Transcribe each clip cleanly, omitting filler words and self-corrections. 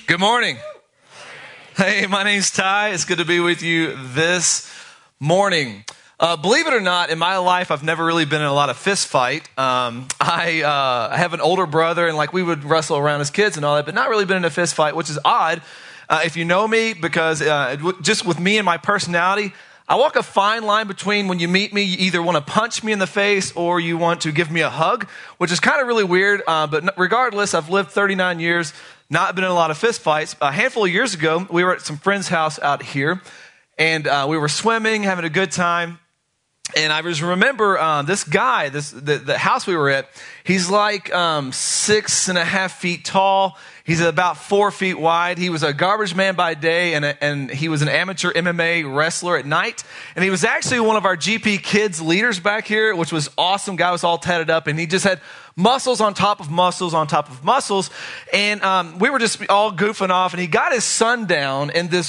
Good morning. Hey, my name's Ty. It's good to be with you this morning. Believe it or not, in my life, I've never really been in a lot of fist fight. I have an older brother, and we would wrestle around as kids and all that, but not really been in a fist fight, which is odd if you know me, because just with me and my personality, I walk a fine line between when you meet me, you either want to punch me in the face or you want to give me a hug, which is kind of really weird. But regardless, I've lived 39 years, not been in a lot of fist fights. A handful of years ago, we were at some friend's house out here, and we were swimming, having a good time. And I just remember this guy, the house we were at, he's like 6.5 feet tall. He's about 4 feet wide. He was a garbage man by day, and he was an amateur MMA wrestler at night. And he was actually one of our GP Kids leaders back here, which was awesome. Guy was all tatted up, and he just had muscles on top of muscles on top of muscles. And we were just all goofing off, and he got his son down in this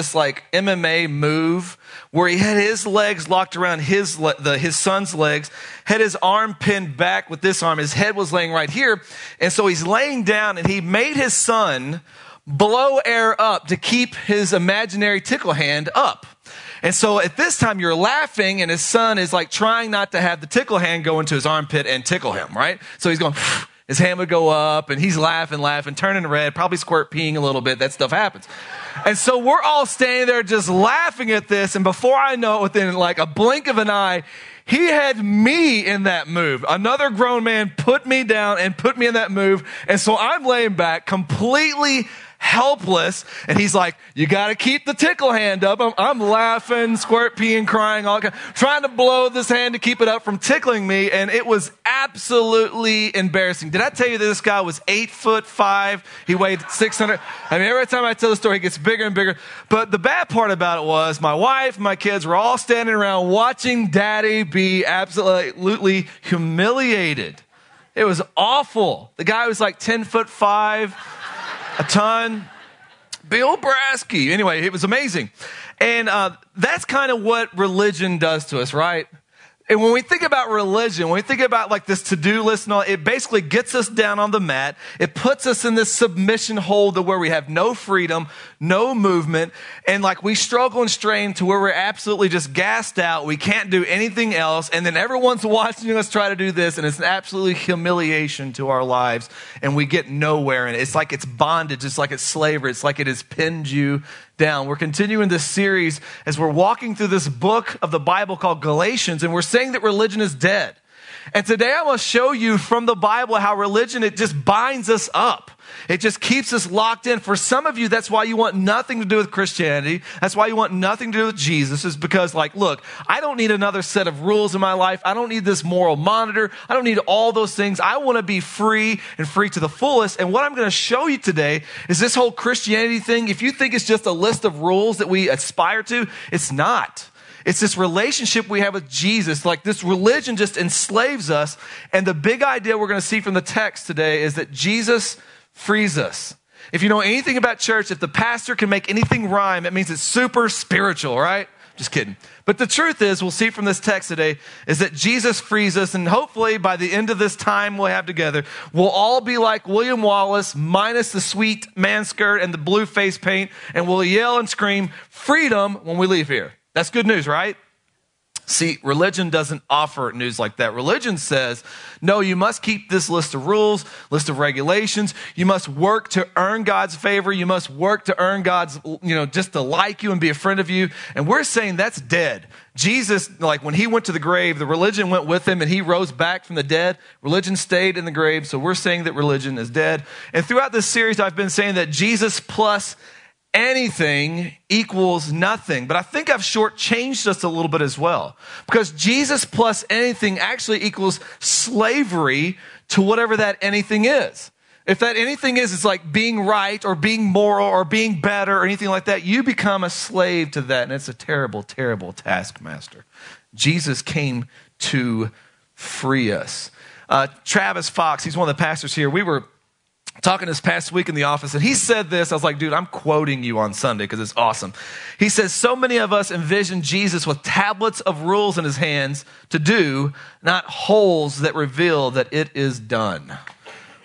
MMA move where he had his legs locked around his son's legs, had his arm pinned back with this arm. His head was laying right here. And so he's laying down, and he made his son blow air up to keep his imaginary tickle hand up. And so at this time, you're laughing, and his son is trying not to have the tickle hand go into his armpit and tickle him, right? So he's going, his hand would go up, and he's laughing, turning red, probably squirt peeing a little bit. That stuff happens. And so we're all standing there just laughing at this, and before I know it, within a blink of an eye, he had me in that move. Another grown man put me down and put me in that move. And so I'm laying back completely helpless. And he's like, you got to keep the tickle hand up. I'm laughing, squirt peeing, crying, trying to blow this hand to keep it up from tickling me. And it was absolutely embarrassing. Did I tell you that this guy was 8'5"? He weighed 600. I mean, every time I tell the story, it gets bigger and bigger. But the bad part about it was my wife, my kids were all standing around watching Daddy be absolutely humiliated. It was awful. The guy was 10'5", a ton. Bill Brasky. Anyway, it was amazing. And that's kind of what religion does to us, right? And when we think about religion, when we think about this to-do list and all, it basically gets us down on the mat. It puts us in this submission hold to where we have no freedom, no movement, and we struggle and strain to where we're absolutely just gassed out. We can't do anything else. And then everyone's watching us try to do this, and it's an absolutely humiliation to our lives, and we get nowhere. And it's like it's bondage. It's like it's slavery. It's like it has pinned you down. We're continuing this series as we're walking through this book of the Bible called Galatians, and we're saying that religion is dead. And today I want to show you from the Bible how religion, it just binds us up. It just keeps us locked in. For some of you, that's why you want nothing to do with Christianity. That's why you want nothing to do with Jesus, is because look, I don't need another set of rules in my life. I don't need this moral monitor. I don't need all those things. I want to be free and free to the fullest. And what I'm going to show you today is this whole Christianity thing. If you think it's just a list of rules that we aspire to, it's not. It's this relationship we have with Jesus. This religion just enslaves us. And the big idea we're going to see from the text today is that Jesus frees us. If you know anything about church, if the pastor can make anything rhyme, it means it's super spiritual, right? Just kidding. But the truth is, we'll see from this text today, is that Jesus frees us. And hopefully by the end of this time we'll have together, we'll all be like William Wallace, minus the sweet man skirt and the blue face paint. And we'll yell and scream freedom when we leave here. That's good news, right? See, religion doesn't offer news like that. Religion says, no, you must keep this list of rules, list of regulations. You must work to earn God's favor. You must work to earn God's, just to like you and be a friend of you. And we're saying that's dead. Jesus, when he went to the grave, the religion went with him and he rose back from the dead. Religion stayed in the grave. So we're saying that religion is dead. And throughout this series, I've been saying that Jesus plus anything equals nothing. But I think I've shortchanged us a little bit as well. Because Jesus plus anything actually equals slavery to whatever that anything is. If that anything is, it's like being right or being moral or being better or anything like that, you become a slave to that. And it's a terrible, terrible taskmaster. Jesus came to free us. Travis Fox, he's one of the pastors here. We were talking this past week in the office, and he said this. I was like, dude, I'm quoting you on Sunday because it's awesome. He says, so many of us envision Jesus with tablets of rules in his hands to do, not holes that reveal that it is done.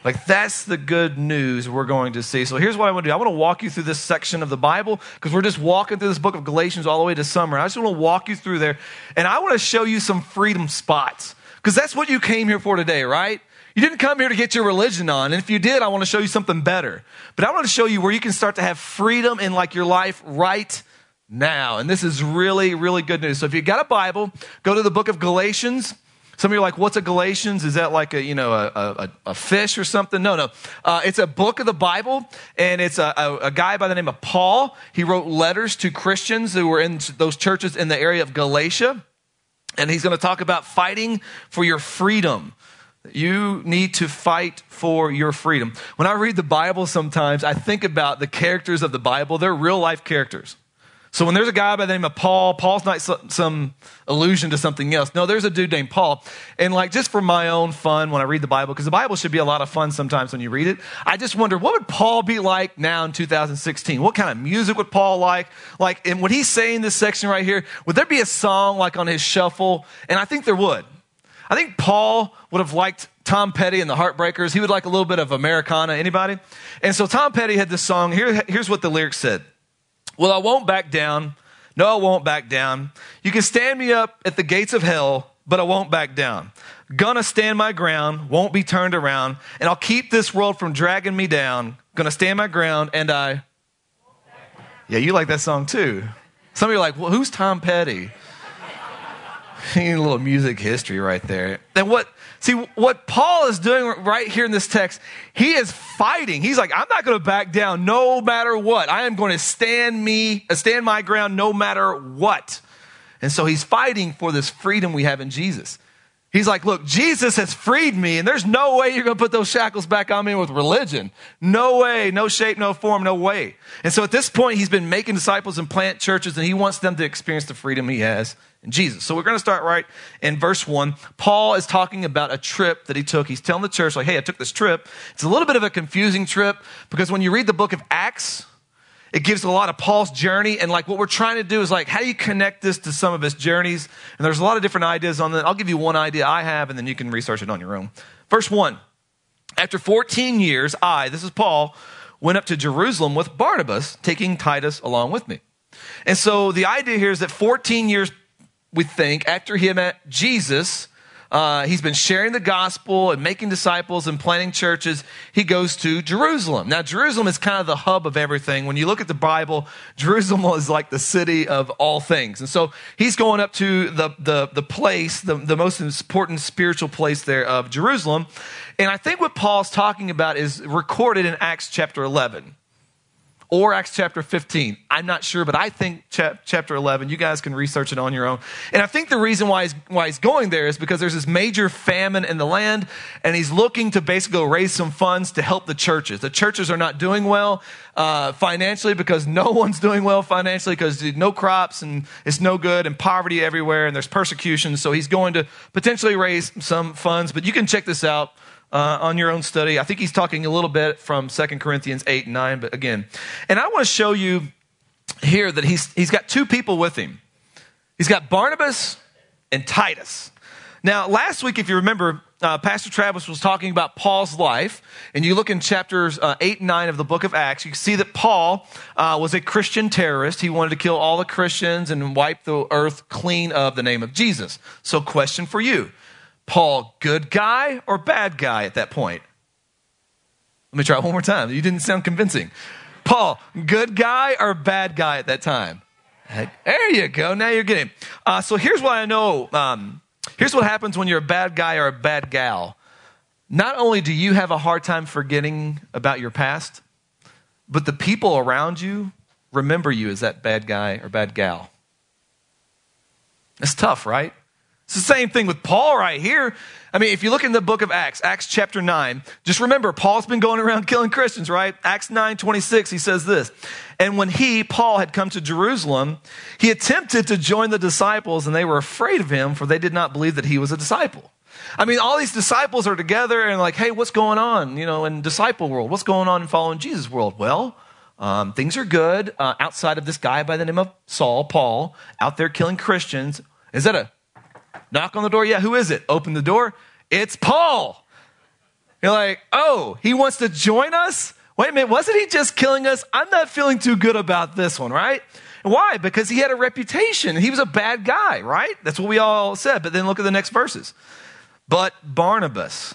Like, that's the good news we're going to see. So here's what I want to do. I want to walk you through this section of the Bible because we're just walking through this book of Galatians all the way to summer. I just want to walk you through there, and I want to show you some freedom spots because that's what you came here for today, right? You didn't come here to get your religion on, and if you did, I want to show you something better. But I want to show you where you can start to have freedom in like your life right now, and this is really, really good news. So if you got a Bible, go to the book of Galatians. Some of you are like, what's a Galatians? Is that like a fish or something? No. It's a book of the Bible, and it's a guy by the name of Paul. He wrote letters to Christians who were in those churches in the area of Galatia, and he's going to talk about fighting for your freedom. You need to fight for your freedom. When I read the Bible sometimes, I think about the characters of the Bible. They're real life characters. So when there's a guy by the name of Paul, Paul's not some allusion to something else. No, there's a dude named Paul. And like just for my own fun when I read the Bible, because the Bible should be a lot of fun sometimes when you read it, I just wonder, what would Paul be like now in 2016? What kind of music would Paul like? Like, and would he say in this section right here, would there be a song like on his shuffle? And I think there would. I think Paul would have liked Tom Petty and the Heartbreakers. He would like a little bit of Americana. Anybody? And so Tom Petty had this song. Here's what the lyrics said. Well, I won't back down. No, I won't back down. You can stand me up at the gates of hell, but I won't back down. Gonna stand my ground, won't be turned around, and I'll keep this world from dragging me down. Gonna stand my ground, and I... Yeah, you like that song too. Some of you are like, well, who's Tom Petty? You need a little music history right there. And what Paul is doing right here in this text, he is fighting. He's like, I'm not going to back down no matter what. I am going to stand my ground no matter what. And so he's fighting for this freedom we have in Jesus. He's like, look, Jesus has freed me, and there's no way you're going to put those shackles back on me with religion. No way, no shape, no form, no way. And so at this point, he's been making disciples and plant churches, and he wants them to experience the freedom he has in Jesus. So we're going to start right in verse 1. Paul is talking about a trip that he took. He's telling the church, like, hey, I took this trip. It's a little bit of a confusing trip because when you read the book of Acts, it gives a lot of Paul's journey. And like what we're trying to do is like, how do you connect this to some of his journeys? And there's a lot of different ideas on that. I'll give you one idea I have, and then you can research it on your own. Verse 1, after 14 years, this is Paul, went up to Jerusalem with Barnabas, taking Titus along with me. And so the idea here is that 14 years, we think, after he met Jesus, he's been sharing the gospel and making disciples and planting churches. He goes to Jerusalem. Now, Jerusalem is kind of the hub of everything. When you look at the Bible, Jerusalem is like the city of all things. And so he's going up to the place, the most important spiritual place there of Jerusalem. And I think what Paul's talking about is recorded in Acts chapter 11. Or Acts chapter 15. I'm not sure, but I think chapter 11. You guys can research it on your own. And I think the reason why he's going there is because there's this major famine in the land, and he's looking to basically go raise some funds to help the churches. The churches are not doing well financially because no one's doing well financially because no crops, and it's no good, and poverty everywhere, and there's persecution. So he's going to potentially raise some funds. But you can check this out on your own study. I think he's talking a little bit from 2 Corinthians 8 and 9, but again. And I want to show you here that he's got two people with him. He's got Barnabas and Titus. Now, last week, if you remember, Pastor Travis was talking about Paul's life, and you look in chapters 8 and 9 of the book of Acts, you can see that Paul was a Christian terrorist. He wanted to kill all the Christians and wipe the earth clean of the name of Jesus. So question for you. Paul, good guy or bad guy at that point? Let me try it one more time. You didn't sound convincing. Paul, good guy or bad guy at that time? There you go. Now you're getting. So here's what I know. Here's what happens when you're a bad guy or a bad gal. Not only do you have a hard time forgetting about your past, but the people around you remember you as that bad guy or bad gal. It's tough, right? It's the same thing with Paul right here. I mean, if you look in the book of Acts chapter 9, just remember, Paul's been going around killing Christians, right? Acts 9:26, he says this. And when Paul, had come to Jerusalem, he attempted to join the disciples, and they were afraid of him, for they did not believe that he was a disciple. I mean, all these disciples are together and like, hey, what's going on, in disciple world? What's going on in following Jesus world? Well, things are good outside of this guy by the name of Paul, out there killing Christians. Is that a knock on the door? Yeah, who is it? Open the door. It's Paul. You're like, oh, he wants to join us? Wait a minute, wasn't he just killing us? I'm not feeling too good about this one, right? Why? Because he had a reputation. He was a bad guy, right? That's what we all said. But then look at the next verses. But Barnabas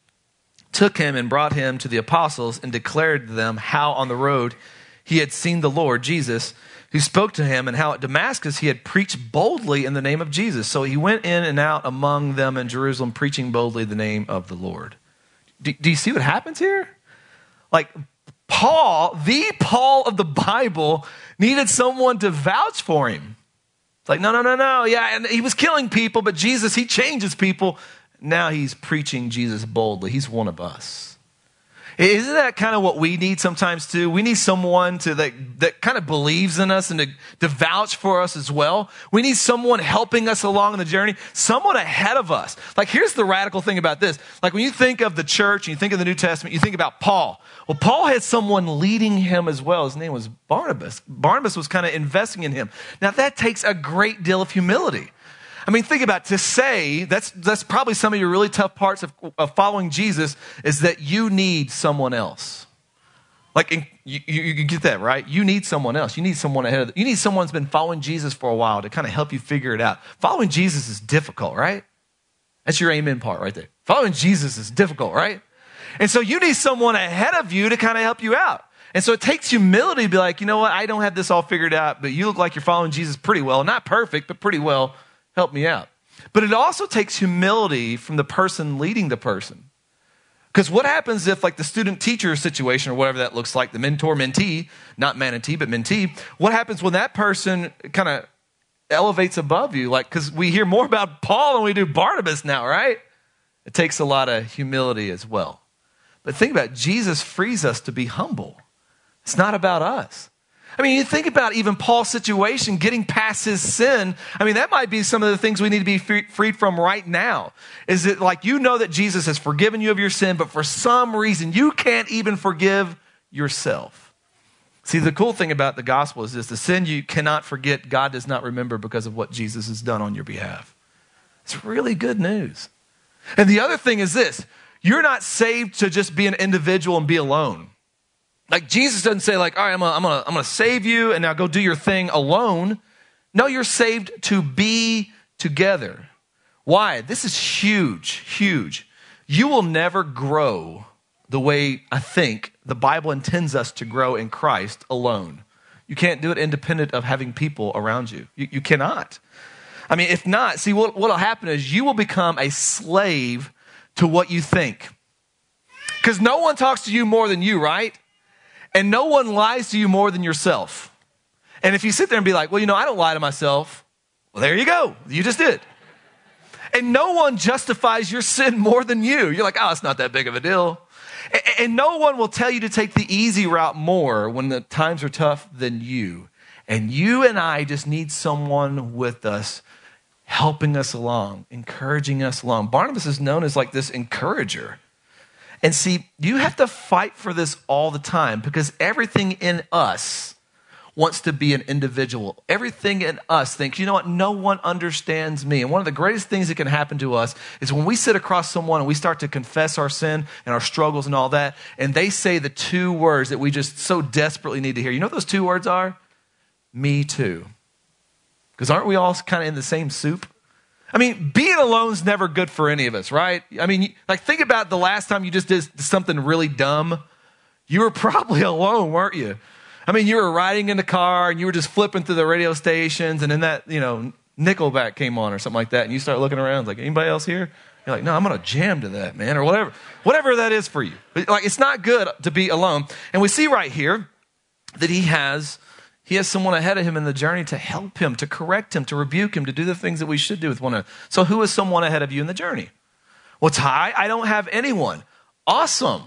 took him and brought him to the apostles and declared to them how on the road he had seen the Lord Jesus, who spoke to him, and how at Damascus he had preached boldly in the name of Jesus. So he went in and out among them in Jerusalem, preaching boldly the name of the Lord. Do you see what happens here? Like Paul, the Paul of the Bible, needed someone to vouch for him. It's like, no. Yeah, and he was killing people, but Jesus, he changes people. Now he's preaching Jesus boldly. He's one of us. Isn't that kind of what we need sometimes too? We need someone that kind of believes in us and to vouch for us as well. We need someone helping us along in the journey, someone ahead of us. Like here's the radical thing about this. Like when you think of the church and you think of the New Testament, you think about Paul. Well, Paul had someone leading him as well. His name was Barnabas. Barnabas was kind of investing in him. Now that takes a great deal of humility. I mean, think about it. To say, that's probably some of your really tough parts of following Jesus, is that you need someone else. Like, you get that, right? You need someone else. You need someone ahead of you. Need someone who's been following Jesus for a while to kind of help you figure it out. Following Jesus is difficult, right? That's your amen part right there. Following Jesus is difficult, right? And so you need someone ahead of you to kind of help you out. And so it takes humility to be like, you know what? I don't have this all figured out, but you look like you're following Jesus pretty well. Not perfect, but pretty well. Help me out. But it also takes humility from the person leading the person. Because what happens if, like the student-teacher situation or whatever that looks like, the mentor-mentee, not manatee, but mentee, what happens when that person kind of elevates above you? Like, because we hear more about Paul than we do Barnabas now, right? It takes a lot of humility as well. But think about it. Jesus frees us to be humble. It's not about us. I mean, you think about even Paul's situation, getting past his sin. I mean, that might be some of the things we need to be freed from right now. Is it like you know that Jesus has forgiven you of your sin, but for some reason you can't even forgive yourself. See, the cool thing about the gospel is this: the sin you cannot forget, God does not remember because of what Jesus has done on your behalf. It's really good news. And the other thing is this: you're not saved to just be an individual and be alone. Like Jesus doesn't say like, all right, I'm gonna save you and now go do your thing alone. No, you're saved to be together. Why? This is huge, huge. You will never grow the way I think the Bible intends us to grow in Christ alone. You can't do it independent of having people around you. You cannot. I mean, if not, see, what'll happen is you will become a slave to what you think. Because no one talks to you more than you, right? And no one lies to you more than yourself. And if you sit there and be like, well, you know, I don't lie to myself. Well, there you go. You just did. And no one justifies your sin more than you. You're like, oh, it's not that big of a deal. And no one will tell you to take the easy route more when the times are tough than you. And you and I just need someone with us, helping us along, encouraging us along. Barnabas is known as like this encourager. And see, you have to fight for this all the time because everything in us wants to be an individual. Everything in us thinks, you know what, no one understands me. And one of the greatest things that can happen to us is when we sit across someone and we start to confess our sin and our struggles and all that, and they say the two words that we just so desperately need to hear. You know what those two words are? Me too. Because aren't we all kind of in the same soup? I mean, being alone is never good for any of us, right? I mean, like think about the last time you just did something really dumb. You were probably alone, weren't you? I mean, you were riding in the car and you were just flipping through the radio stations and then that, you know, Nickelback came on or something like that. And you start looking around like, anybody else here? You're like, no, I'm going to jam to that, man, or whatever that is for you. Like, it's not good to be alone. And we see right here that he has someone ahead of him in the journey to help him, to correct him, to rebuke him, to do the things that we should do with one another. So who is someone ahead of you in the journey? Well, Ty, I don't have anyone. Awesome.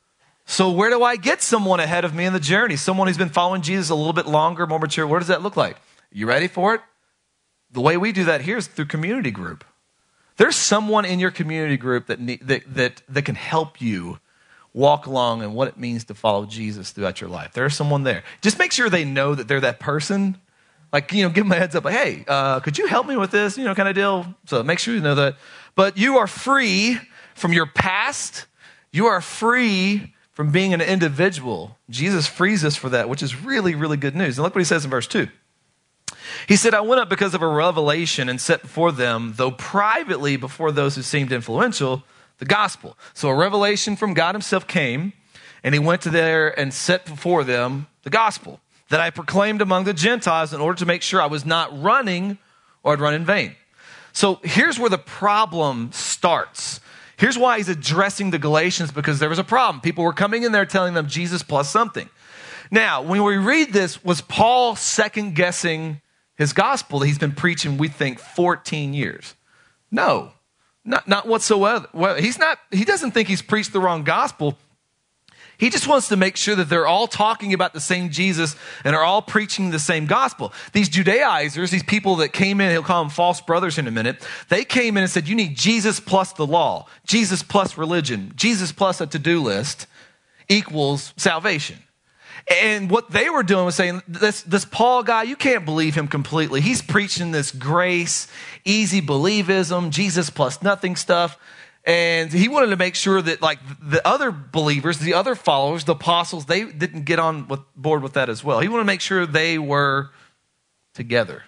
So where do I get someone ahead of me in the journey? Someone who's been following Jesus a little bit longer, more mature. What does that look like? You ready for it? The way we do that here is through community group. There's someone in your community group that can help you walk along and what it means to follow Jesus throughout your life. There's someone there. Just make sure they know that they're that person. Like, you know, give them a heads up. Like, hey, could you help me with this? You know, kind of deal. So make sure you know that. But you are free from your past. You are free from being an individual. Jesus frees us for that, which is really, really good news. And look what he says in verse 2. He said, I went up because of a revelation and set before them, though privately before those who seemed influential, the gospel. So a revelation from God himself came, and he went to there and set before them the gospel that I proclaimed among the Gentiles in order to make sure I was not running or I'd run in vain. So here's where the problem starts. Here's why he's addressing the Galatians, because there was a problem. People were coming in there telling them Jesus plus something. Now, when we read this, was Paul second-guessing his gospel that he's been preaching, we think, 14 years? No, not whatsoever. Well, he doesn't think he's preached the wrong gospel. He just wants to make sure that they're all talking about the same Jesus and are all preaching the same gospel. These Judaizers, these people that came in, he'll call them false brothers in a minute, they came in and said, you need Jesus plus the law, Jesus plus religion, Jesus plus a to-do list equals salvation. And what they were doing was saying, this Paul guy, you can't believe him completely. He's preaching this grace, easy believism, Jesus plus nothing stuff. And he wanted to make sure that like the other believers, the other followers, the apostles, they didn't get on board with that as well. He wanted to make sure they were together.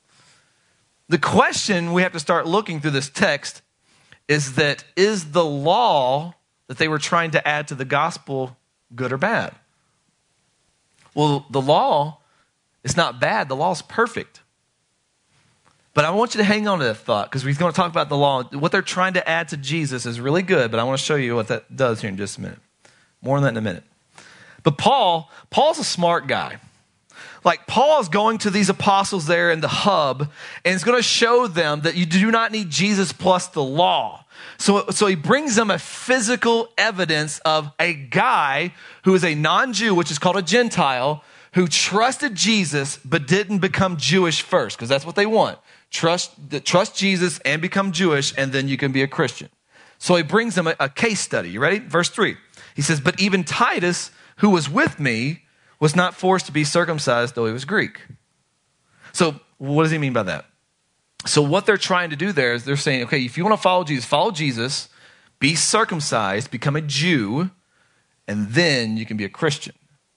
The question we have to start looking through this text is the law that they were trying to add to the gospel good or bad? Well, the law is not bad. The law is perfect. But I want you to hang on to that thought, because we're going to talk about the law. What they're trying to add to Jesus is really good, but I want to show you what that does here in just a minute. More on that in a minute. But Paul's a smart guy. Like, Paul is going to these apostles there in the hub, and he's going to show them that you do not need Jesus plus the law. So he brings them a physical evidence of a guy who is a non-Jew, which is called a Gentile, who trusted Jesus but didn't become Jewish first, because that's what they want. Trust Jesus and become Jewish, and then you can be a Christian. So he brings them a case study. You ready? Verse 3. He says, but even Titus, who was with me, was not forced to be circumcised, though he was Greek. So what does he mean by that? So what they're trying to do there is they're saying, okay, if you want to follow Jesus, be circumcised, become a Jew, and then you can be a Christian.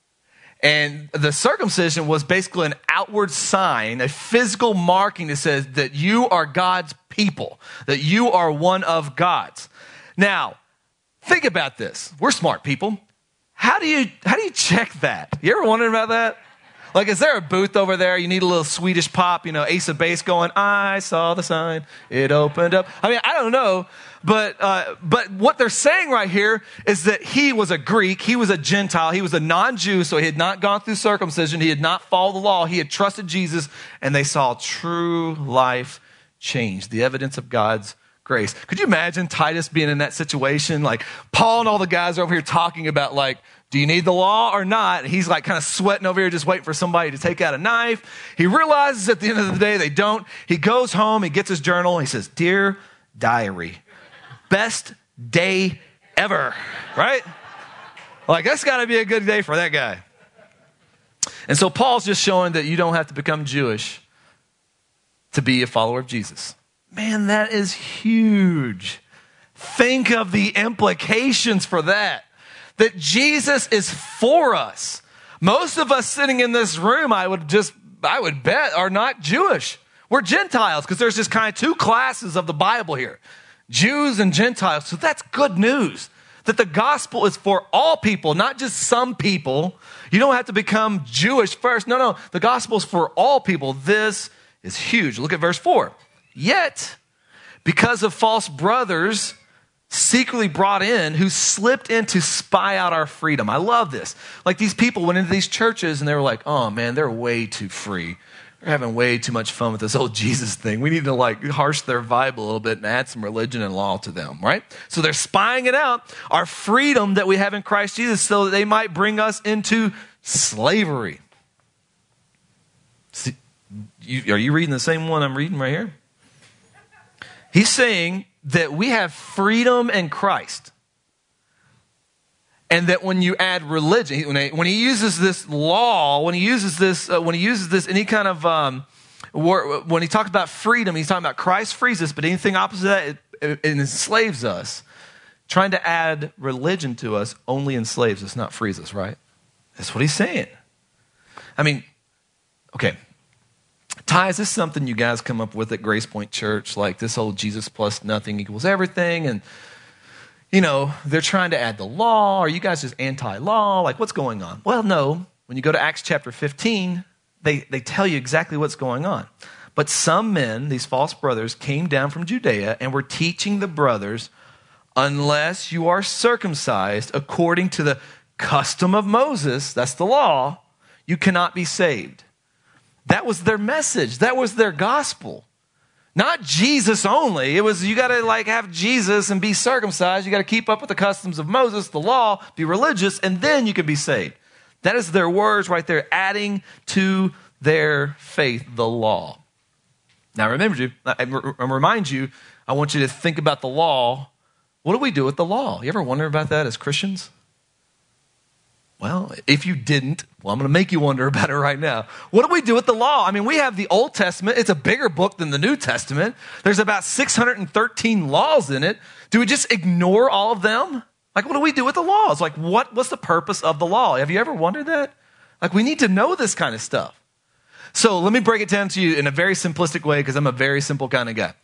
And the circumcision was basically an outward sign, a physical marking that says that you are God's people, that you are one of God's. Now, think about this. We're smart people. How do you check that? You ever wondered about that? Like, is there a booth over there? You need a little Swedish pop, Ace of Base going, I saw the sign, it opened up. I mean, I don't know, but what they're saying right here is that he was a Greek, he was a Gentile, he was a non-Jew, so he had not gone through circumcision, he had not followed the law, he had trusted Jesus, and they saw true life change, the evidence of God's grace. Could you imagine Titus being in that situation? Like, Paul and all the guys are over here talking about, like, do you need the law or not? He's like kind of sweating over here, just waiting for somebody to take out a knife. He realizes at the end of the day they don't. He goes home, he gets his journal, and he says, Dear diary, best day ever, right? Like, that's got to be a good day for that guy. And so Paul's just showing that you don't have to become Jewish to be a follower of Jesus. Man, that is huge. Think of the implications for that. That Jesus is for us. Most of us sitting in this room, I would bet, are not Jewish. We're Gentiles, because there's just kind of two classes of the Bible here. Jews and Gentiles. So that's good news. That the gospel is for all people, not just some people. You don't have to become Jewish first. No. The gospel is for all people. This is huge. Look at verse 4. Yet, because of false brothers secretly brought in who slipped in to spy out our freedom. I love this. Like, these people went into these churches and they were like, oh man, they're way too free. They're having way too much fun with this whole Jesus thing. We need to like harsh their vibe a little bit and add some religion and law to them, right? So they're spying it out, our freedom that we have in Christ Jesus, so that they might bring us into slavery. See, are you reading the same one I'm reading right here? He's saying that we have freedom in Christ. And that when you add religion, when he uses this law, when he uses this any kind of, when he talks about freedom, he's talking about Christ frees us, but anything opposite of that, it enslaves us. trying to add religion to us only enslaves us, not frees us, right? That's what he's saying. I mean, okay. Ty, is this something you guys come up with at Grace Point Church? Like this whole Jesus plus nothing equals everything. And, you know, they're trying to add the law. Are you guys just anti-law? Like what's going on? Well, no. When you go to Acts chapter 15, they tell you exactly what's going on. But some men, these false brothers, came down from Judea and were teaching the brothers, unless you are circumcised according to the custom of Moses, that's the law, you cannot be saved. That was their message. That was their gospel. Not Jesus only. It was, you got to like have Jesus and be circumcised. You got to keep up with the customs of Moses, the law, be religious, and then you can be saved. That is their words right there, adding to their faith the law. Now, I remind you, I want you to think about the law. What do we do with the law? You ever wonder about that as Christians? Well, if you didn't, well, I'm going to make you wonder about it right now. What do we do with the law? I mean, we have the Old Testament. It's a bigger book than the New Testament. There's about 613 laws in it. Do we just ignore all of them? Like, what do we do with the laws? Like, what's the purpose of the law? Have you ever wondered that? Like, we need to know this kind of stuff. So let me break it down to you in a very simplistic way because I'm a very simple kind of guy.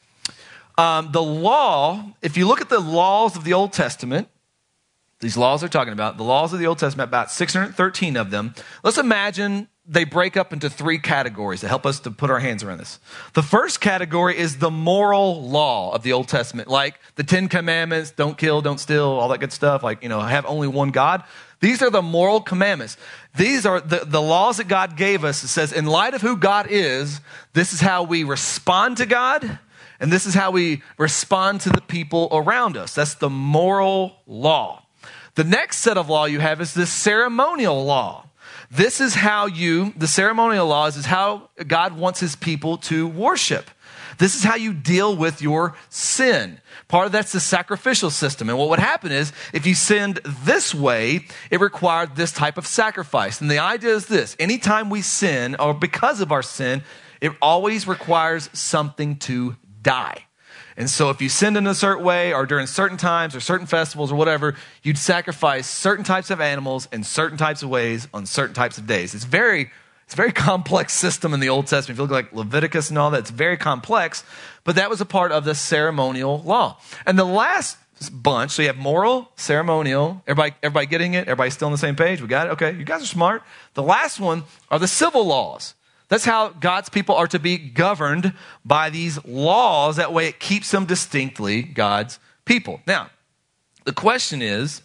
The law, if you look at the laws of the Old Testament, these laws they're talking about, the laws of the Old Testament, about 613 of them, let's imagine they break up into three categories to help us to put our hands around this. The first category is the moral law of the Old Testament, like the 10 Commandments, don't kill, don't steal, all that good stuff, like, you know, have only one God. These are the moral commandments. These are the laws that God gave us. It says, in light of who God is, this is how we respond to God, and this is how we respond to the people around us. That's the moral law. The next set of law you have is the ceremonial law. This is how the ceremonial laws is how God wants his people to worship. This is how you deal with your sin. Part of that's the sacrificial system. And what would happen is, if you sinned this way, it required this type of sacrifice. And the idea is this: anytime we sin, or because of our sin, it always requires something to die. And so if you sinned in a certain way, or during certain times, or certain festivals, or whatever, you'd sacrifice certain types of animals in certain types of ways on certain types of days. It's a very complex system in the Old Testament. If you look like Leviticus and all that, it's very complex. But that was a part of the ceremonial law. And the last bunch, so you have moral, ceremonial. Everybody getting it? Everybody still on the same page? We got it? Okay, you guys are smart. The last one are the civil laws. That's how God's people are to be governed, by these laws. That way it keeps them distinctly God's people. Now, the question is,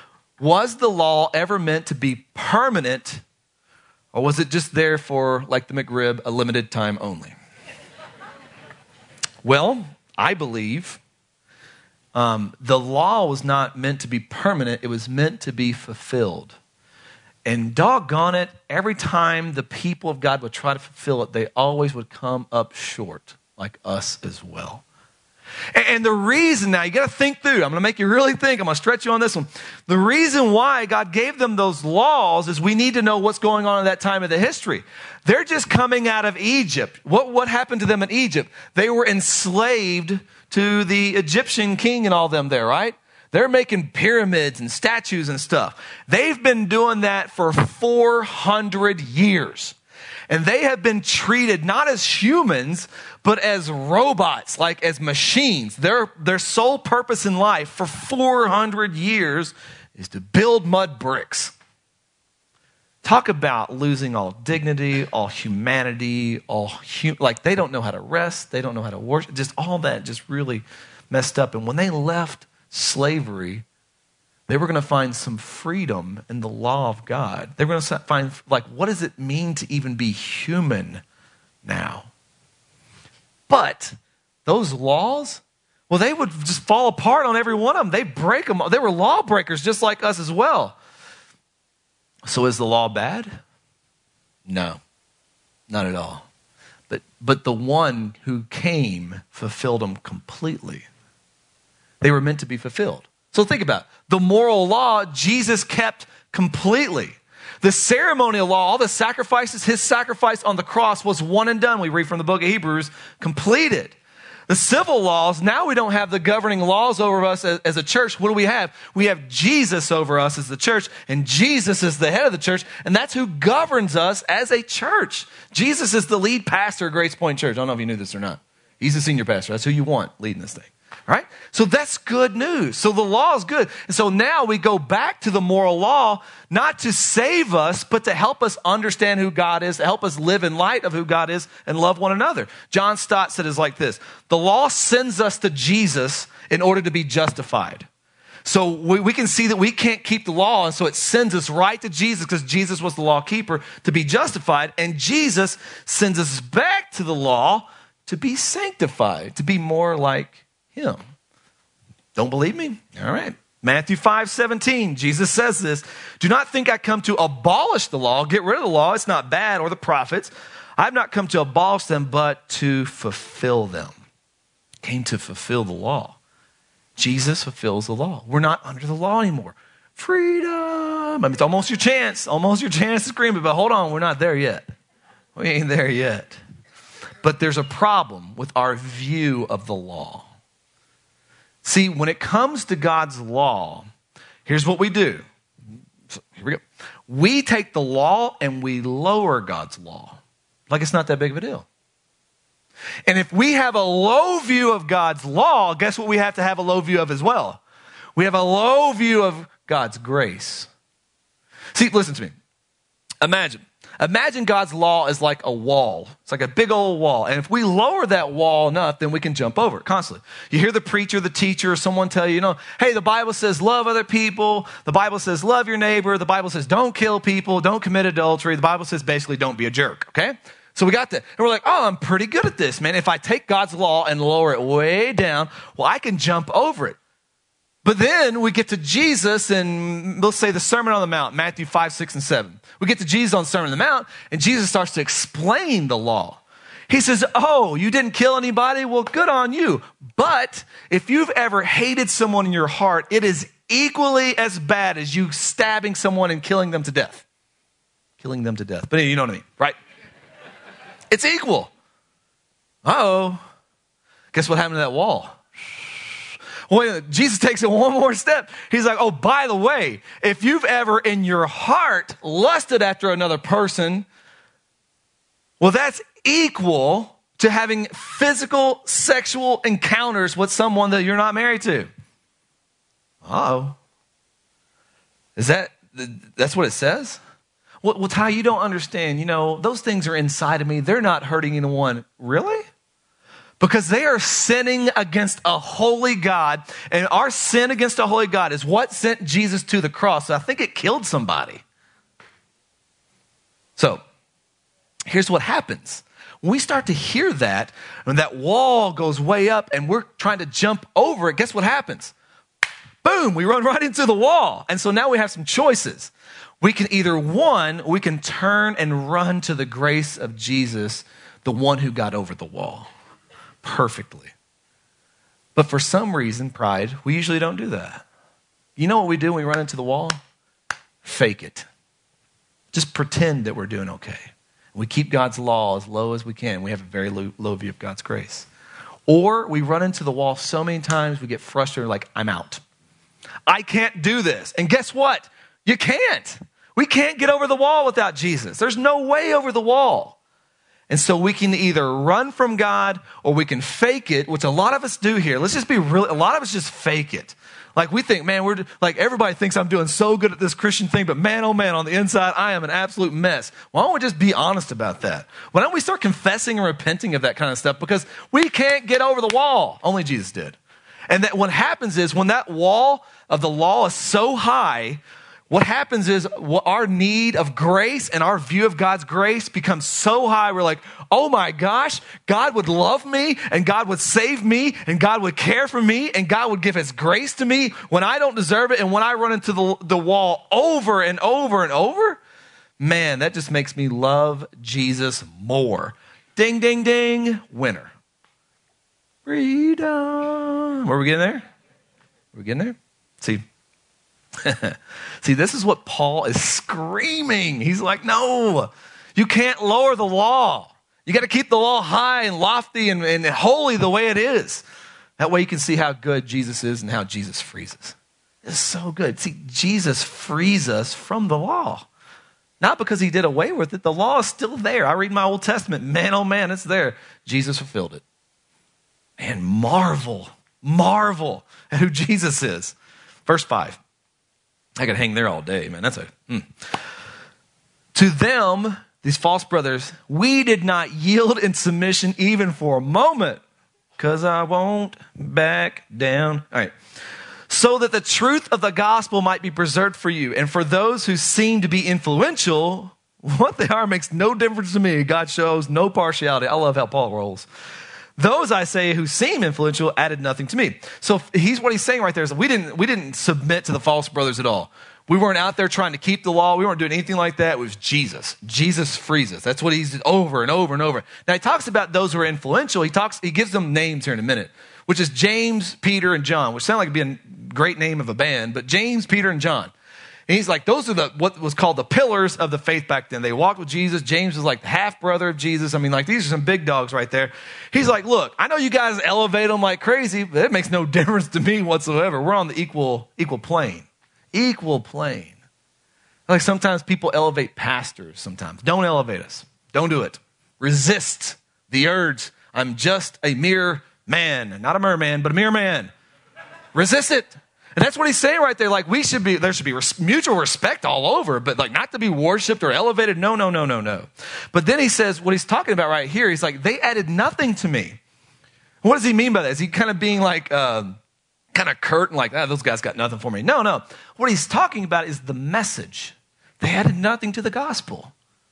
was the law ever meant to be permanent, or was it just there for, like the McRib, a limited time only? Well, I believe the law was not meant to be permanent. It was meant to be fulfilled. And doggone it, every time the people of God would try to fulfill it, they always would come up short, like us as well. And the reason, now you got to think through, I'm going to make you really think, I'm going to stretch you on this one. The reason why God gave them those laws is we need to know what's going on at that time of the history. They're just coming out of Egypt. What happened to them in Egypt? They were enslaved to the Egyptian king and all them there, right? They're making pyramids and statues and stuff. They've been doing that for 400 years. And they have been treated not as humans, but as robots, like as machines. Their sole purpose in life for 400 years is to build mud bricks. Talk about losing all dignity, all humanity, like they don't know how to rest. They don't know how to worship. Just all that just really messed up. And when they left slavery, they were going to find some freedom in the law of God. They were going to find, like, what does it mean to even be human now? But those laws, well, they would just fall apart on every one of them. They break them. They were lawbreakers just like us as well. So is the law bad? No, not at all. But the one who came fulfilled them completely. They were meant to be fulfilled. So think about it. The moral law, Jesus kept completely. The ceremonial law, all the sacrifices, his sacrifice on the cross was one and done. We read from the book of Hebrews, completed. The civil laws, now we don't have the governing laws over us as a church. What do we have? We have Jesus over us as the church, and Jesus is the head of the church, and that's who governs us as a church. Jesus is the lead pastor of Grace Point Church. I don't know if you knew this or not. He's the senior pastor. That's who you want leading this thing. Right? So that's good news. So the law is good. And so now we go back to the moral law, not to save us, but to help us understand who God is, to help us live in light of who God is and love one another. John Stott said it like this: the law sends us to Jesus in order to be justified. So we can see that we can't keep the law, and so it sends us right to Jesus because Jesus was the law keeper to be justified, and Jesus sends us back to the law to be sanctified, to be more like him. Don't believe me? All right. Matthew 5:17, Jesus says this: do not think I come to abolish the law, get rid of the law. It's not bad, or the prophets. I've not come to abolish them, but to fulfill them. Came to fulfill the law. Jesus fulfills the law. We're not under the law anymore. Freedom. I mean, it's almost your chance to scream it, but hold on, we're not there yet. We ain't there yet. But there's a problem with our view of the law. See, when it comes to God's law, here's what we do. So here we go. We take the law and we lower God's law. Like it's not that big of a deal. And if we have a low view of God's law, guess what we have to have a low view of as well? We have a low view of God's grace. See, listen to me. Imagine God's law is like a wall. It's like a big old wall. And if we lower that wall enough, then we can jump over it constantly. You hear the preacher, the teacher, or someone tell you, hey, the Bible says love other people. The Bible says love your neighbor. The Bible says don't kill people. Don't commit adultery. The Bible says basically don't be a jerk, okay? So we got that. And we're like, oh, I'm pretty good at this, man. If I take God's law and lower it way down, well, I can jump over it. But then we get to Jesus and let's say the Sermon on the Mount, Matthew 5, 6, and 7. We get to Jesus on the Sermon on the Mount, and Jesus starts to explain the law. He says, oh, you didn't kill anybody? Well, good on you. But if you've ever hated someone in your heart, it is equally as bad as you stabbing someone and killing them to death. Killing them to death. But you know what I mean, right? It's equal. Uh-oh. Guess what happened to that wall? Well, Jesus takes it one more step. He's like, oh, by the way, if you've ever in your heart lusted after another person, well, that's equal to having physical sexual encounters with someone that you're not married to. Uh-oh. That's what it says? Well, Ty, you don't understand. Those things are inside of me. They're not hurting anyone. Really? Because they are sinning against a holy God, and our sin against a holy God is what sent Jesus to the cross. So I think it killed somebody. So here's what happens. When we start to hear that, when that wall goes way up and we're trying to jump over it, guess what happens? Boom, we run right into the wall. And so now we have some choices. We can either, we can turn and run to the grace of Jesus, the one who got over the wall perfectly. But for some reason, pride, we usually don't do that. You know what we do when we run into the wall? Fake it. Just pretend that we're doing okay. We keep God's law as low as we can. We have a very low view of God's grace. Or we run into the wall so many times we get frustrated, like, I'm out. I can't do this. And guess what? You can't. We can't get over the wall without Jesus. There's no way over the wall. And so we can either run from God or we can fake it, which a lot of us do here. Let's just be real. A lot of us just fake it. Like we think, man, we're like, everybody thinks I'm doing so good at this Christian thing, but man, oh man, on the inside, I am an absolute mess. Why don't we just be honest about that? Why don't we start confessing and repenting of that kind of stuff? Because we can't get over the wall. Only Jesus did. And that what happens is when that wall of the law is so high, what happens is our need of grace and our view of God's grace becomes so high. We're like, oh my gosh, God would love me and God would save me and God would care for me and God would give his grace to me when I don't deserve it. And when I run into the wall over and over and over, man, that just makes me love Jesus more. Ding, ding, ding, winner. Freedom. Were we getting there? We're getting there? See, this is what Paul is screaming. He's like, no, you can't lower the law. You got to keep the law high and lofty and holy the way it is. That way you can see how good Jesus is and how Jesus frees us. It's so good. See, Jesus frees us from the law. Not because he did away with it. The law is still there. I read my Old Testament. Man, oh man, it's there. Jesus fulfilled it. And marvel at who Jesus is. Verse 5. I could hang there all day, man. To them, these false brothers, we did not yield in submission even for a moment, because I won't back down. All right. So that the truth of the gospel might be preserved for you. And for those who seem to be influential, what they are makes no difference to me. God shows no partiality. I love how Paul rolls. Those, I say, who seem influential added nothing to me. So what he's saying right there is we didn't submit to the false brothers at all. We weren't out there trying to keep the law. We weren't doing anything like that. It was Jesus. Jesus frees us. That's what he's over and over and over. Now he talks about those who are influential. He gives them names here in a minute, which is James, Peter, and John, which sound like it'd be a great name of a band, but James, Peter, and John. And he's like, those are what was called the pillars of the faith back then. They walked with Jesus. James was like the half brother of Jesus. I mean, like, these are some big dogs right there. He's like, look, I know you guys elevate them like crazy, but it makes no difference to me whatsoever. We're on the equal plane. Equal plane. Like sometimes people elevate pastors sometimes. Don't elevate us. Don't do it. Resist the urge. I'm just a mere man. Not a merman, but a mere man. Resist it. And that's what he's saying right there. Like there should be mutual respect all over, but like not to be worshiped or elevated. No. But then he says what he's talking about right here. He's like, they added nothing to me. What does he mean by that? Is he kind of being like, kind of curt and like, those guys got nothing for me? No. What he's talking about is the message. They added nothing to the gospel.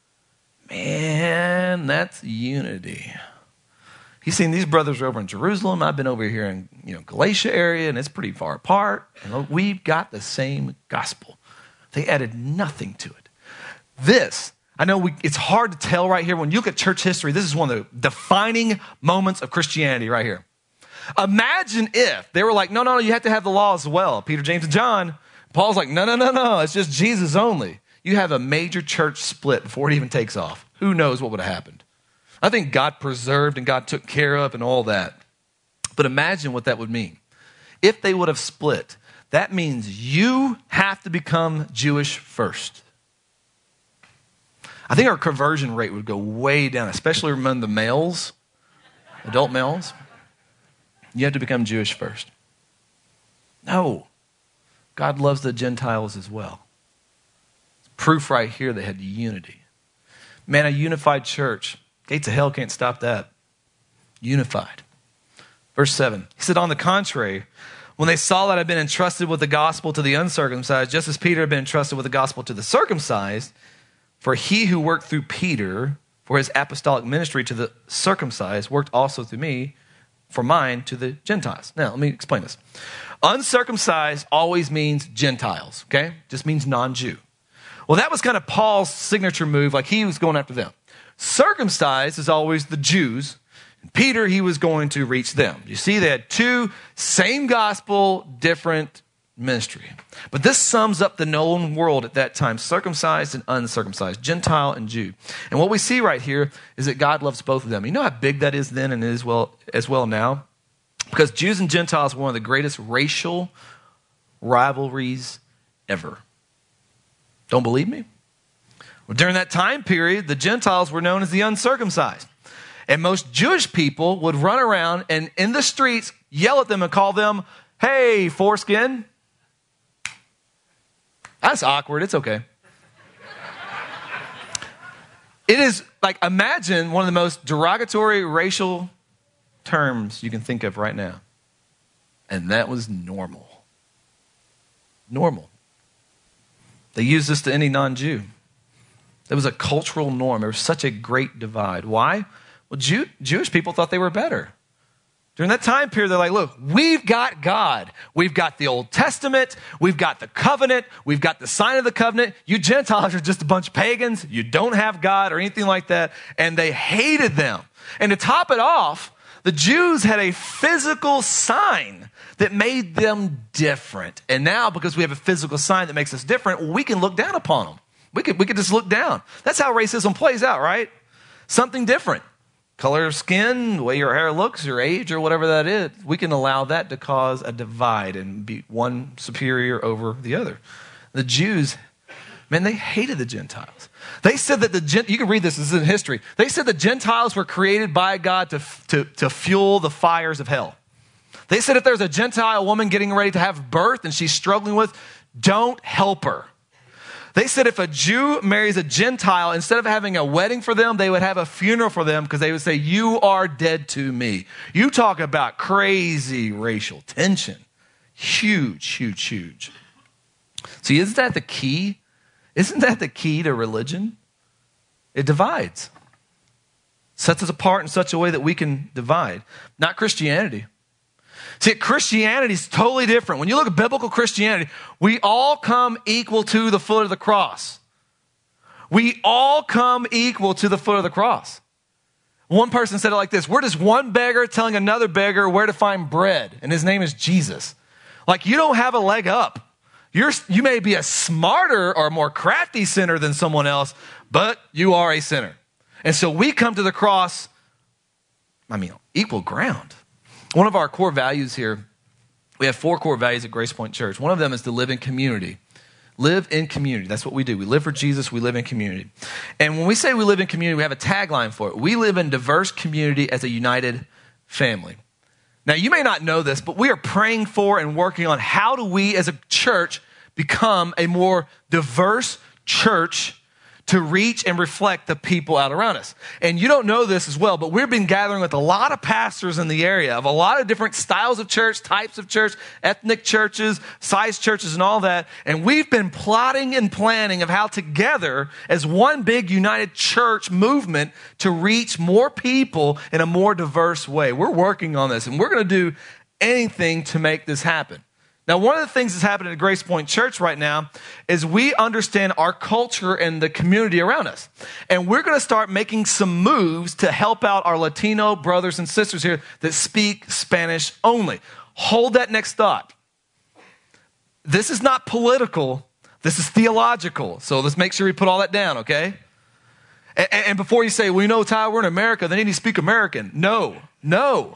Man, that's unity. He's seen these brothers are over in Jerusalem. I've been over here in Galatia area, and it's pretty far apart. And look, we've got the same gospel. They added nothing to it. This, I know it's hard to tell right here. When you look at church history, this is one of the defining moments of Christianity right here. Imagine if they were like, no, you have to have the law as well. Peter, James, and John. Paul's like, no, it's just Jesus only. You have a major church split before it even takes off. Who knows what would have happened? I think God preserved and God took care of and all that. But imagine what that would mean. If they would have split, that means you have to become Jewish first. I think our conversion rate would go way down, especially among the males, adult males. You have to become Jewish first. No. God loves the Gentiles as well. It's proof right here they had unity. Man, a unified church. Gates of hell can't stop that. Unified. Verse 7. He said, on the contrary, when they saw that I'd been entrusted with the gospel to the uncircumcised, just as Peter had been entrusted with the gospel to the circumcised, for he who worked through Peter for his apostolic ministry to the circumcised worked also through me for mine to the Gentiles. Now, let me explain this. Uncircumcised always means Gentiles, okay? Just means non-Jew. Well, that was kind of Paul's signature move, like he was going after them. Circumcised is always the Jews. And Peter, he was going to reach them. You see, they had two, same gospel, different ministry. But this sums up the known world at that time, circumcised and uncircumcised, Gentile and Jew. And what we see right here is that God loves both of them. You know how big that is then and is as well now? Because Jews and Gentiles were one of the greatest racial rivalries ever. Don't believe me? Well, during that time period, the Gentiles were known as the uncircumcised. And most Jewish people would run around and in the streets yell at them and call them, hey, foreskin. That's awkward. It's okay. It is like, imagine one of the most derogatory racial terms you can think of right now. And that was normal. Normal. They used this to any non-Jew. It was a cultural norm. There was such a great divide. Why? Well, Jewish people thought they were better. During that time period, they're like, look, we've got God. We've got the Old Testament. We've got the covenant. We've got the sign of the covenant. You Gentiles are just a bunch of pagans. You don't have God or anything like that. And they hated them. And to top it off, the Jews had a physical sign that made them different. And now, because we have a physical sign that makes us different, we can look down upon them. We could just look down. That's how racism plays out, right? Something different. color of skin, the way your hair looks, your age, or whatever that is, we can allow that to cause a divide and be one superior over the other. The Jews, man, they hated the Gentiles. They said that you can read this is in history. They said the Gentiles were created by God to fuel the fires of hell. They said if there's a Gentile woman getting ready to have birth and she's struggling with, don't help her. They said if a Jew marries a Gentile, instead of having a wedding for them, they would have a funeral for them because they would say, you are dead to me. You talk about crazy racial tension. Huge, huge, huge. See, isn't that the key? Isn't that the key to religion? It divides. Sets us apart in such a way that we can divide. Not Christianity. See, Christianity is totally different. When you look at biblical Christianity, we all come equal to the foot of the cross. We all come equal to the foot of the cross. One person said it like this: we're just one beggar telling another beggar where to find bread, and his name is Jesus. Like, you don't have a leg up. You may be a smarter or more crafty sinner than someone else, but you are a sinner. And so we come to the cross, equal ground. One of our core values here, we have 4 core values at Grace Point Church. One of them is to live in community. Live in community. That's what we do. We live for Jesus. We live in community. And when we say we live in community, we have a tagline for it. We live in diverse community as a united family. Now, you may not know this, but we are praying for and working on how do we as a church become a more diverse church to reach and reflect the people out around us. And you don't know this as well, but we've been gathering with a lot of pastors in the area of a lot of different styles of church, types of church, ethnic churches, size churches, and all that. And we've been plotting and planning of how together as one big united church movement to reach more people in a more diverse way. We're working on this, and we're going to do anything to make this happen. Now, one of the things that's happening at Grace Point Church right now is we understand our culture and the community around us. And we're going to start making some moves to help out our Latino brothers and sisters here that speak Spanish only. Hold that next thought. This is not political. This is theological. So let's make sure we put all that down, okay? And before you say, well, you know, Ty, we're in America, they need to speak American. No. You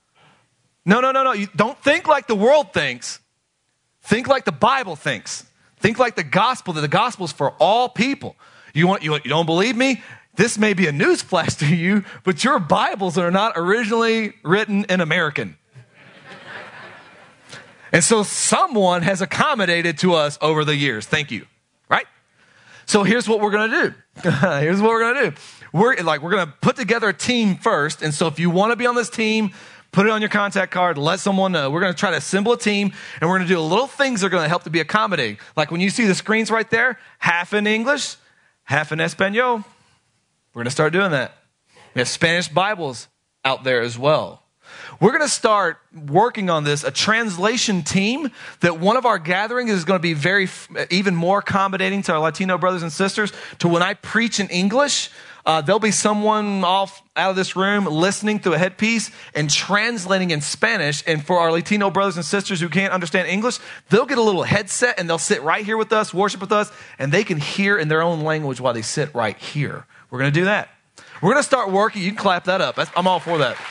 don't think like the world thinks. Think like the Bible thinks. Think like the gospel, that the gospel is for all people. You don't believe me? This may be a newsflash to you, but your Bibles are not originally written in American. And so someone has accommodated to us over the years. Thank you. Right? So here's what we're going to do. We're going to put together a team first. And so if you want to be on this team, put it on your contact card. Let someone know. We're going to try to assemble a team, and we're going to do little things that are going to help to be accommodating. Like when you see the screens right there, half in English, half in Espanol. We're going to start doing that. We have Spanish Bibles out there as well. We're going to start working on this, a translation team, that one of our gatherings is going to be even more accommodating to our Latino brothers and sisters, to when I preach in English, there'll be someone off out of this room listening through a headpiece and translating in Spanish. And for our Latino brothers and sisters who can't understand English, they'll get a little headset and they'll sit right here with us, worship with us, and they can hear in their own language while they sit right here. We're going to do that. We're going to start working. You can clap that up. I'm all for that.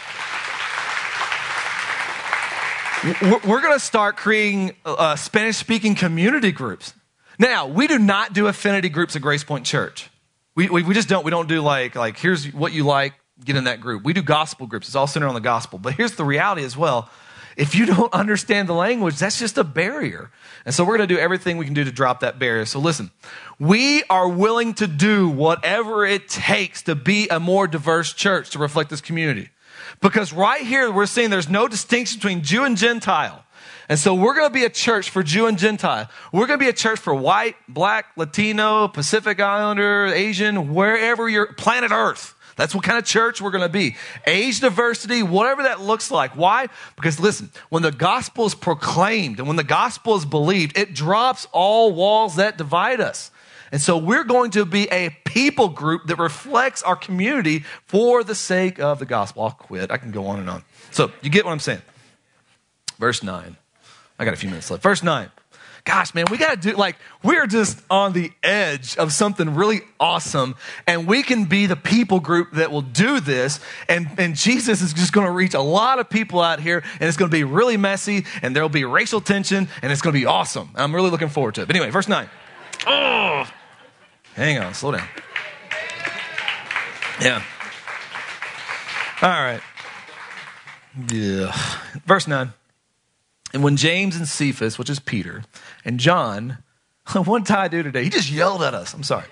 We're going to start creating Spanish-speaking community groups. Now, we do not do affinity groups at Grace Point Church. We just don't. We don't do like here's what you like, get in that group. We do gospel groups. It's all centered on the gospel. But here's the reality as well. If you don't understand the language, that's just a barrier. And so we're going to do everything we can do to drop that barrier. So listen, we are willing to do whatever it takes to be a more diverse church to reflect this community. Because right here, we're seeing there's no distinction between Jew and Gentile. And so we're going to be a church for Jew and Gentile. We're going to be a church for white, black, Latino, Pacific Islander, Asian, wherever you're, planet Earth. That's what kind of church we're going to be. Age diversity, whatever that looks like. Why? Because listen, when the gospel is proclaimed and when the gospel is believed, it drops all walls that divide us. And so we're going to be a people group that reflects our community for the sake of the gospel. I'll quit. I can go on and on. So you get what I'm saying. Verse 9. I got a few minutes left. Verse 9. gosh, man, we got to do, like, we're just on the edge of something really awesome. And we can be the people group that will do this. And Jesus is just going to reach a lot of people out here. And it's going to be really messy. And there'll be racial tension. And it's going to be awesome. I'm really looking forward to it. But anyway, verse 9. Oh, hang on, slow down. Yeah. All right. Yeah. Verse 9. And when James and Cephas, which is Peter, and John, what did Ty do today? He just yelled at us. I'm sorry.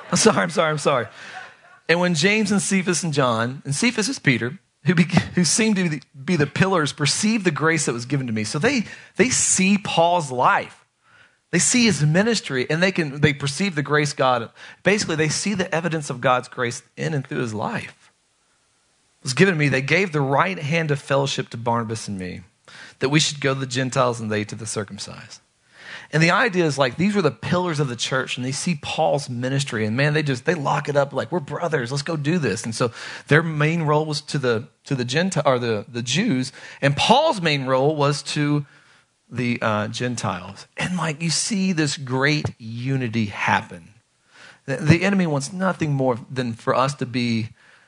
And when James and Cephas and John, and Cephas is Peter, who seemed to be the pillars, perceived the grace that was given to me. So they see Paul's life. They see his ministry, and they perceive the grace God. Basically, they see the evidence of God's grace in and through his life. It was given to me. They gave the right hand of fellowship to Barnabas and me, that we should go to the Gentiles and they to the circumcised. And the idea is like, these were the pillars of the church, and they see Paul's ministry, and man, they lock it up like, we're brothers, let's go do this. And so their main role was to the Gentile, or the Jews, and Paul's main role was to the Gentiles. And like, you see this great unity happen. The enemy wants nothing more than for us to be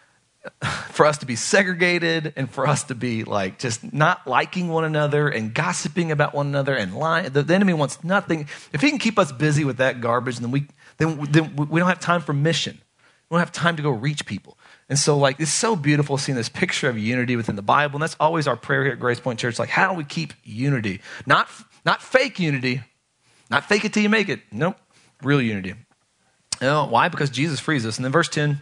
segregated, and for us to be like just not liking one another and gossiping about one another and lying. The enemy wants nothing. If he can keep us busy with that garbage, then we don't have time for mission. We don't have time to go reach people. And so like, it's so beautiful seeing this picture of unity within the Bible. And that's always our prayer here at Grace Point Church. Like, how do we keep unity? Not fake unity, not fake it till you make it. Nope. Real unity. You know, why? Because Jesus frees us. And then verse 10,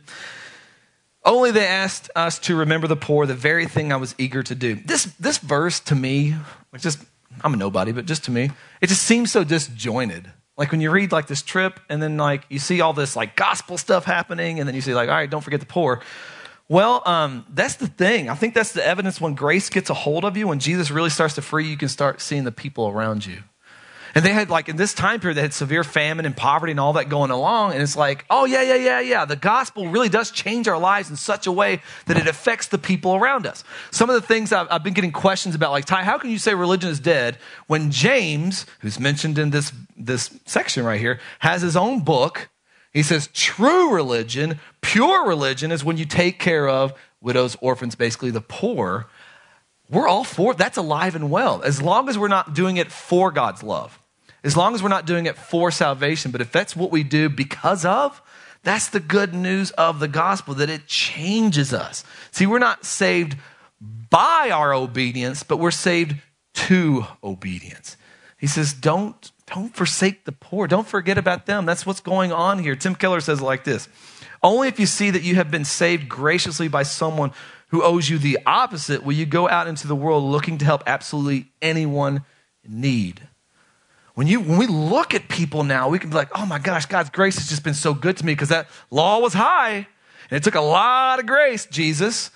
only they asked us to remember the poor, the very thing I was eager to do. This verse to me, I'm a nobody, but just to me, it just seems so disjointed. Like when you read like this trip, and then like you see all this like gospel stuff happening, and then you see like, all right, don't forget the poor. Well, that's the thing. I think that's the evidence when grace gets a hold of you, when Jesus really starts to free you, you can start seeing the people around you. And they had like, in this time period, they had severe famine and poverty and all that going along. And it's like, oh yeah. The gospel really does change our lives in such a way that it affects the people around us. Some of the things I've been getting questions about, like, Ty, how can you say religion is dead when James, who's mentioned in this section right here, has his own book? He says, true religion, pure religion is when you take care of widows, orphans, basically the poor. We're all for it. That's alive and well, as long as we're not doing it for God's love. As long as we're not doing it for salvation. But if that's what we do because of, that's the good news of the gospel, that it changes us. See, we're not saved by our obedience, but we're saved to obedience. He says, don't forsake the poor. Don't forget about them. That's what's going on here. Tim Keller says it like this: only if you see that you have been saved graciously by someone who owes you the opposite will you go out into the world looking to help absolutely anyone in need. When we look at people now, we can be like, oh my gosh, God's grace has just been so good to me because that law was high. And it took a lot of grace, Jesus,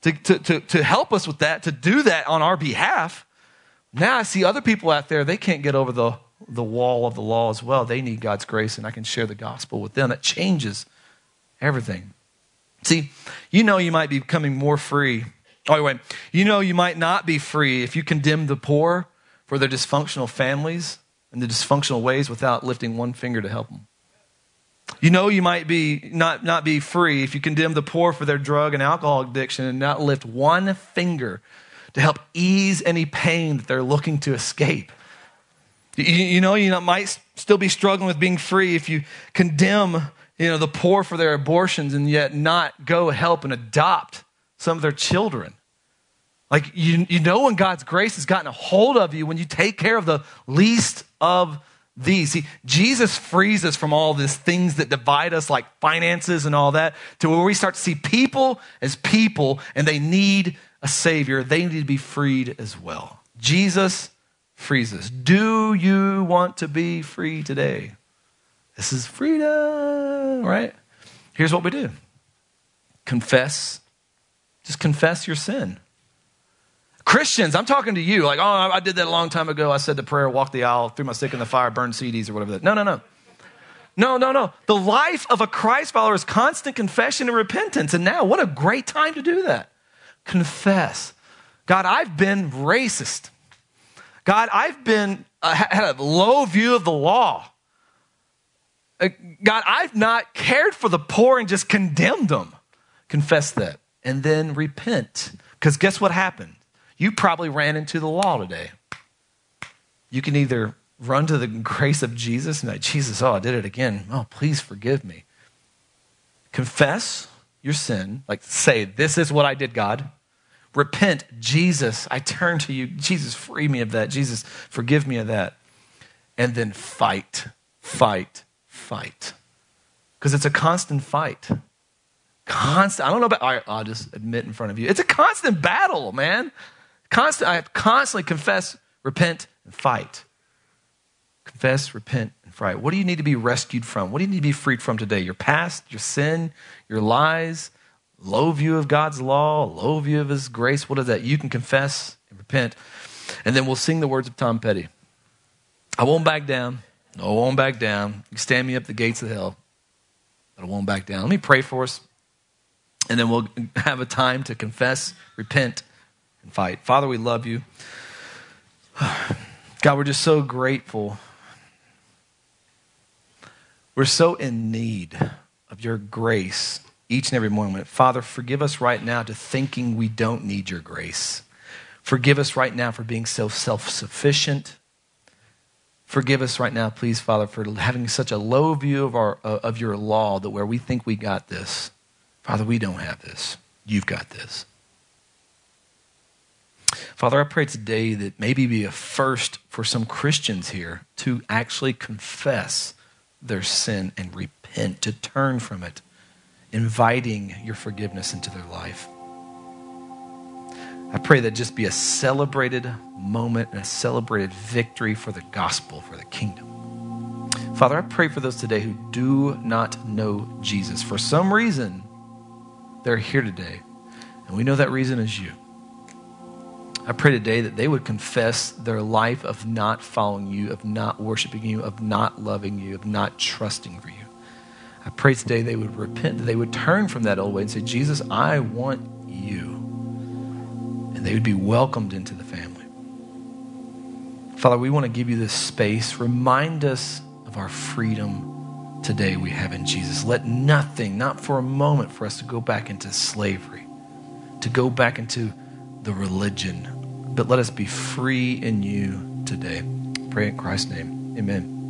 to help us with that, to do that on our behalf. Now I see other people out there, they can't get over the wall of the law as well. They need God's grace, and I can share the gospel with them. That changes everything. See, you might be becoming more free. Oh, wait. You might not be free if you condemn the poor for their dysfunctional families and the dysfunctional ways without lifting one finger to help them. You might be not be free if you condemn the poor for their drug and alcohol addiction and not lift one finger to help ease any pain that they're looking to escape. You might still be struggling with being free if you condemn the poor for their abortions and yet not go help and adopt some of their children. Like, when God's grace has gotten a hold of you, when you take care of the least of these. See, Jesus frees us from all these things that divide us, like finances and all that, to where we start to see people as people, and they need a Savior. They need to be freed as well. Jesus frees us. Do you want to be free today? This is freedom, right? Here's what we do. Confess. Just confess your sin. Christians, I'm talking to you. Like, oh, I did that a long time ago. I said the prayer, walked the aisle, threw my stick in the fire, burned CDs or whatever. No. The life of a Christ follower is constant confession and repentance. And now, what a great time to do that. Confess. God, I've been racist. God, I've been had a low view of the law. God, I've not cared for the poor and just condemned them. Confess that. And then repent. Because guess what happened? You probably ran into the law today. You can either run to the grace of Jesus and like, Jesus, I did it again. Oh, please forgive me. Confess your sin. Like say, this is what I did, God. Repent. Jesus, I turn to you. Jesus, free me of that. Jesus, forgive me of that. And then fight. Because it's a constant fight. I don't know about, all right, I'll just admit in front of you. It's a constant battle, man. I constantly confess, repent, and fight. Confess, repent, and fight. What do you need to be rescued from? What do you need to be freed from today? Your past, your sin, your lies, low view of God's law, low view of his grace. What is that? You can confess and repent. And then we'll sing the words of Tom Petty. I won't back down. No, I won't back down. You can stand me up the gates of hell, but I won't back down. Let me pray for us, and then we'll have a time to confess, repent, and fight. Father, we love you. God, we're just so grateful. We're so in need of your grace each and every moment. Father, forgive us right now to thinking we don't need your grace. Forgive us right now for being so self-sufficient. Forgive us right now, please, Father, for having such a low view of your law that where we think we got this. Father, we don't have this. You've got this. Father, I pray today that maybe be a first for some Christians here to actually confess their sin and repent, to turn from it, inviting your forgiveness into their life. I pray that just be a celebrated moment and a celebrated victory for the gospel, for the kingdom. Father, I pray for those today who do not know Jesus. For some reason, they're here today, and we know that reason is you. I pray today that they would confess their life of not following you, of not worshiping you, of not loving you, of not trusting for you. I pray today they would repent, that they would turn from that old way and say, Jesus, I want you. And they would be welcomed into the family. Father, we want to give you this space. Remind us of our freedom today we have in Jesus. Let nothing, not for a moment, for us to go back into slavery, to go back into the religion, but let us be free in you today. Pray in Christ's name. Amen.